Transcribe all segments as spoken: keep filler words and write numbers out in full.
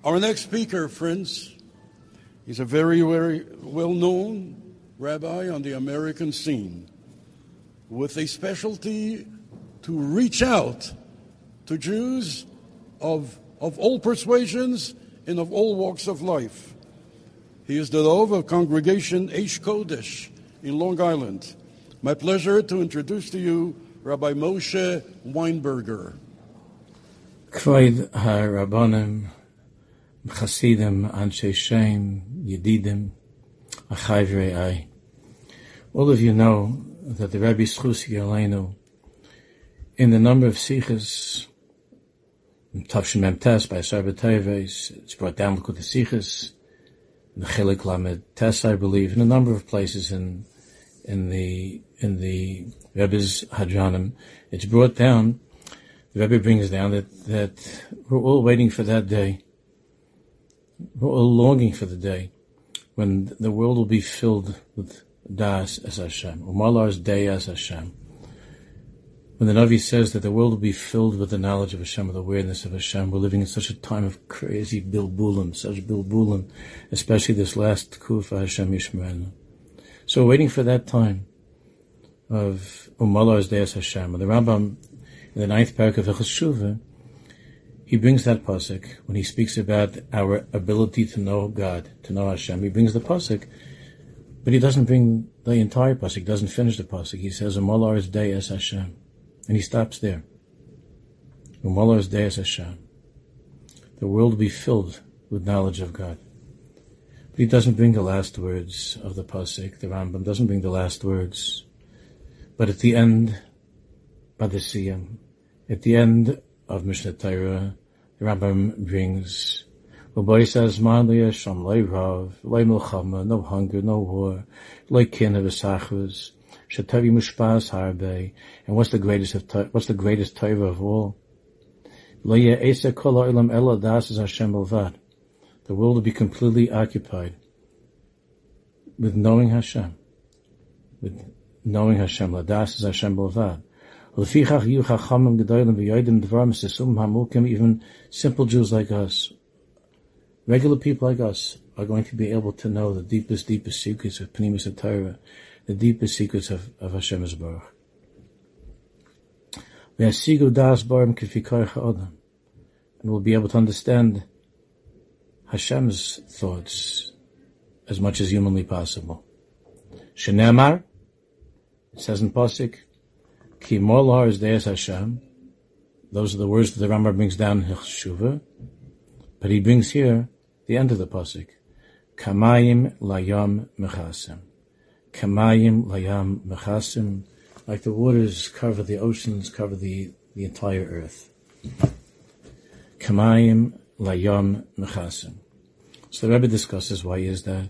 Our next speaker, friends, is a very, very well-known rabbi on the American scene with a specialty to reach out to Jews of, of all persuasions and of all walks of life. He is the Rov of Congregation Eish Kodesh in Long Island. My pleasure to introduce to you Rabbi Moshe Weinberger. Kvod HaRabbanim, Chasidim, Anshe Shem, Yedidim, Achai V'Re'ai. All of you know that the Rebbe Schusi Aleinu, in the number of Sichas, Tavshin Mem Tes by Sarba Teves, it's brought down L'Kutei Sichas, in the Chilik Lamed Tes, I believe, in a number of places in in the in the Rebbe's Hadranim, it's brought down. The Rebbe brings down that that we're all waiting for that day. We're all longing for the day when the world will be filled with Das as Hashem, Umalar's day as Hashem. When the Navi says that the world will be filled with the knowledge of Hashem, with awareness of Hashem, we're living in such a time of crazy bilbulim, such bilbulim, especially this last Kufa Hashem Yishmerenu. So we're waiting for that time of Umalar's day as Hashem. And the Rambam, in the ninth parak of Hilchos Shuvah, he brings that pasuk when he speaks about our ability to know God, to know Hashem. He brings the pasuk, but he doesn't bring the entire pasuk. He doesn't finish the pasuk. He says, Umalar's day as Hashem. And he stops there. Umalar's day as Hashem. The world will be filled with knowledge of God. But he doesn't bring the last words of the pasuk. The Rambam doesn't bring the last words. But at the end, Badasiyam, at the end of Mishnah Torah, the Rambam brings, no hunger, no war, Shatavi Mushpas Harbe, and what's the greatest of what's the greatest Torah of all? The world will be completely occupied with knowing Hashem, with knowing Hashem. Ladas is Hashem B'Levad. Even simple Jews like us, regular people like us, are going to be able to know the deepest, deepest secrets of Pnimis Torah, the deepest secrets of, of Hashem Yisborach. And we'll be able to understand Hashem's thoughts as much as humanly possible. Shenemar, it says in Pasuk, Ki Molar is Deis Hashem. Those are the words that the Rambam brings down in Shuvah. But he brings here the end of the Pasuk. Kamayim layam mechasim. Kamayim layam mechasim. Like the waters cover the oceans, cover the, the entire earth. Kamayim layam mechasim. So the Rebbe discusses why is that.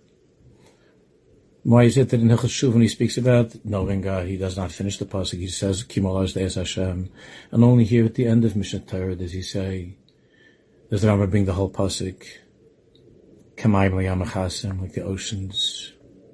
Why is it that in Hilchos Shuvah, when he speaks about knowing God, he does not finish the pasuk. He says, Ki Molar Deis Hashem. And only here at the end of Mishnah Torah does he say, does the Rambam bring the whole pasuk, Kamayim layam mechasim, like the oceans.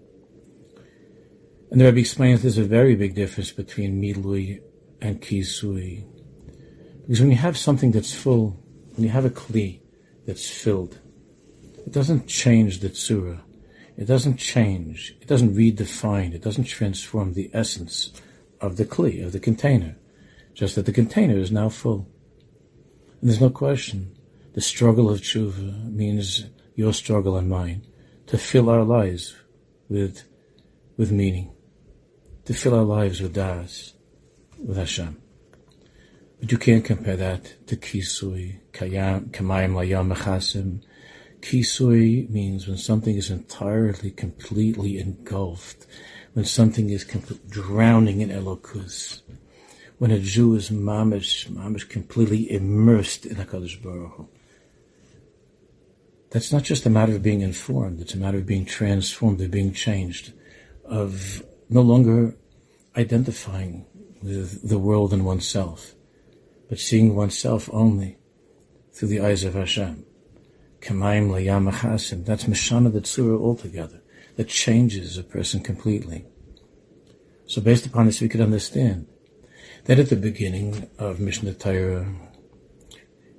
And the Rebbe explains there's a very big difference between milui and kisui. Because when you have something that's full, when you have a kli that's filled, it doesn't change the tzura. It doesn't change. It doesn't redefine. It doesn't transform the essence of the kli, of the container. Just that the container is now full. And there's no question. The struggle of tshuva means your struggle and mine to fill our lives with, with meaning. To fill our lives with das, with Hashem. But you can't compare that to kisui, kamayim layam mechasim. Kisui means when something is entirely, completely engulfed, when something is comp- drowning in Elokus, when a Jew is mamish, mamish completely immersed in HaKadosh Baruch Hu. That's not just a matter of being informed, it's a matter of being transformed, of being changed, of no longer identifying with the world and oneself, but seeing oneself only through the eyes of Hashem. Kamayim layam mechasim. That's Meshana the Tzura altogether. That changes a person completely. So based upon this, we could understand that at the beginning of Mishnah Torah,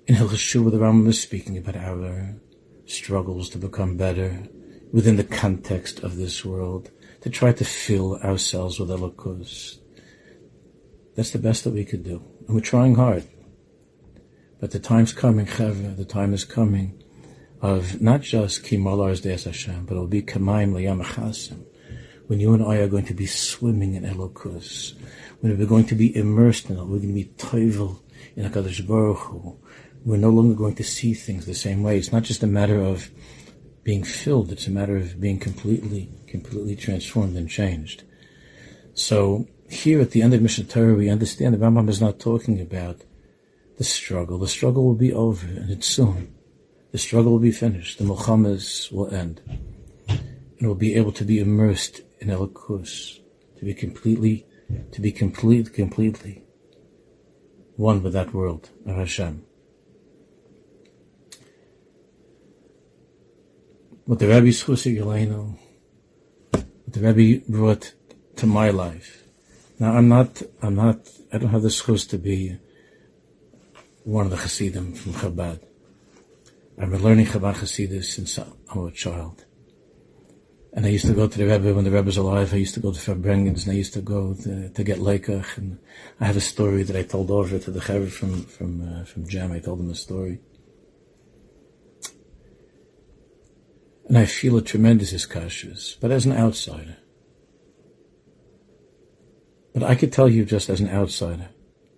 In Hilchos Shuvah, the Rambam is speaking about our struggles to become better within the context of this world, to try to fill ourselves with Elokus. That's the best that we could do. And we're trying hard. But the time's coming, Chevra, the time is coming of not just Ki Malar Deis Hashem, but it will be Kamayim L'Yam Achasim, when you and I are going to be swimming in Elokus, when we're going to be immersed in it, we're going to be toivel in HaKadosh Baruch Hu. We're no longer going to see things the same way. It's not just a matter of being filled, it's a matter of being completely, completely transformed and changed. So, here at the end of Mishnah Torah, we understand the Rambam is not talking about the struggle. The struggle will be over, and it's soon. The struggle will be finished. The Milchamas will end. And we'll be able to be immersed in Elokus, to be completely, to be complete, completely one with that world of Hashem. What the Rebbe Schusi Yeleno, what the Rebbe brought to my life. Now, I'm not, I'm not, I don't have the schus to be one of the Hasidim from Chabad. I've been learning Chabad Hasidus since I'm a child. And I used to go to the Rebbe when the Rebbe was alive. I used to go to Farbrengens, and I used to go to, to get Leikach. And I have a story that I told over to the Chaver from, from, uh, from Jam. I told him a story. And I feel a tremendous iskashus, but as an outsider. But I could tell you just as an outsider,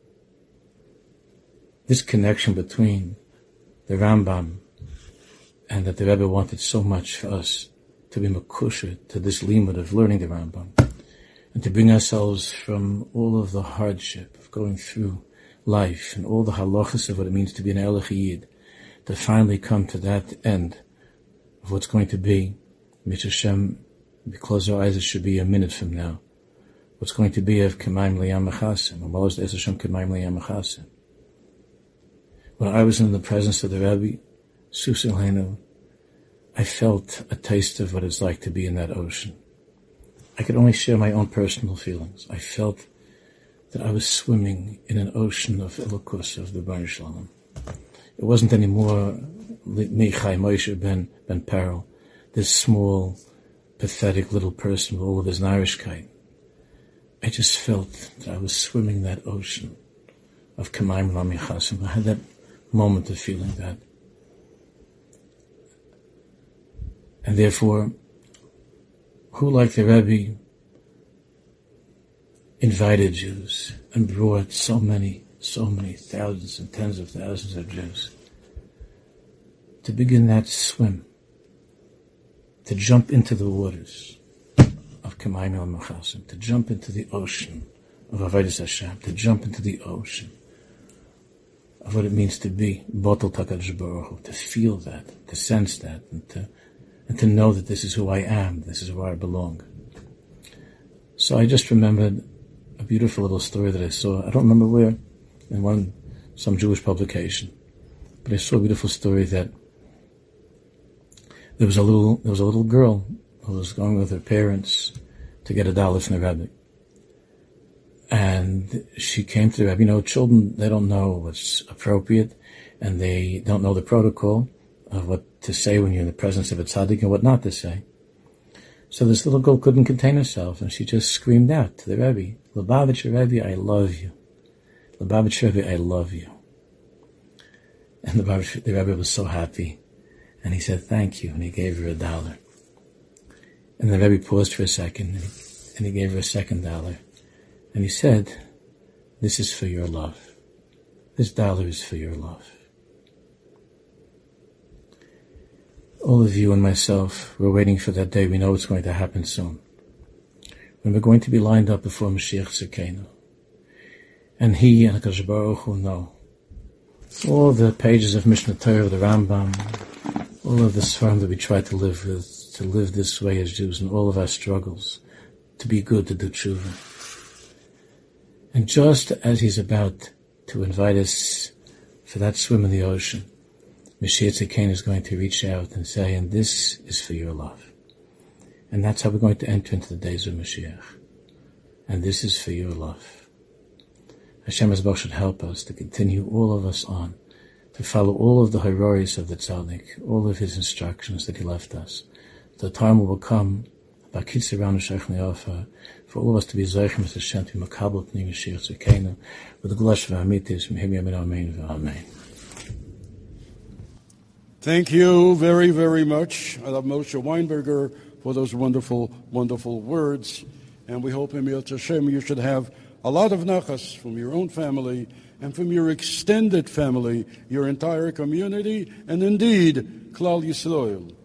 this connection between the Rambam and that the Rebbe wanted so much for us to be makusha to this limud of learning the Rambam and to bring ourselves from all of the hardship of going through life and all the halachas of what it means to be an Elech Yid, to finally come to that end of what's going to be, Mitzvah Hashem, we close our eyes, it should be a minute from now, what's going to be of K'mayim L'Yam Achasim, or Malos Deis Hashem K'mayim L'Yam Achasim. When I was in the presence of the Rebbe, Susan Leno, I felt a taste of what it's like to be in that ocean. I could only share my own personal feelings. I felt that I was swimming in an ocean of Elokus, of the Bar Shalom. It wasn't anymore Michai Moshe ben, ben Perel, this small, pathetic little person with all of his Narishkeit. I just felt that I was swimming in that ocean of K'mayim L'Yam Achasim. I had that moment of feeling that. And therefore, who like the Rebbe invited Jews and brought so many, so many thousands and tens of thousands of Jews to begin that swim, to jump into the waters of K'mayim L'Yam Achasim, to jump into the ocean of Avodas Hashem, to jump into the ocean of what it means to be Botel HaKadosh Baruch Hu, to feel that, to sense that, and to and to know that this is who I am, this is where I belong. So I just remembered a beautiful little story that I saw. I don't remember where, in one some Jewish publication, but I saw a beautiful story that there was a little there was a little girl who was going with her parents to get a dollar from the Rebbe. And she came to the Rebbe. You know, children, they don't know what's appropriate, and they don't know the protocol of what to say when you're in the presence of a tzaddik and what not to say. So this little girl couldn't contain herself, and she just screamed out to the Rebbe, Lubavitch Rebbe, I love you. Lubavitch Rebbe, I love you. And the, the Rebbe was so happy, and he said, thank you, and he gave her a dollar. And the Rebbe paused for a second, and he, and he gave her a second dollar. And he said, this is for your love. This dollar is for your love. All of you and myself, we're waiting for that day. We know it's going to happen soon, when we're going to be lined up before Mashiach Tzidkeinu. And he and HaKadosh Baruch Hu know all the pages of Mishnah Torah, the Rambam, all of the Sfarim that we try to live with, to live this way as Jews, and all of our struggles, to be good, to do tshuva. And just as he's about to invite us for that swim in the ocean, Mashiach Tzidkeinu is going to reach out and say, and this is for your love. And that's how we're going to enter into the days of Mashiach. And this is for your love. Hashem Yisborach should help us to continue, all of us on, to follow all of the heroes of the tzaddik, all of his instructions that he left us. The time will come, for all of us to be zeichem as Hashem to be makabel pnei Mashiach tzedkeinu, with the gulash v'amitis, mehim yamin amen v'amen. Thank you very, very much, Rav Moshe Weinberger, for those wonderful, wonderful words. And we hope, Emil Hashem, you should have a lot of nachas from your own family and from your extended family, your entire community, and indeed, Klal Yisrael.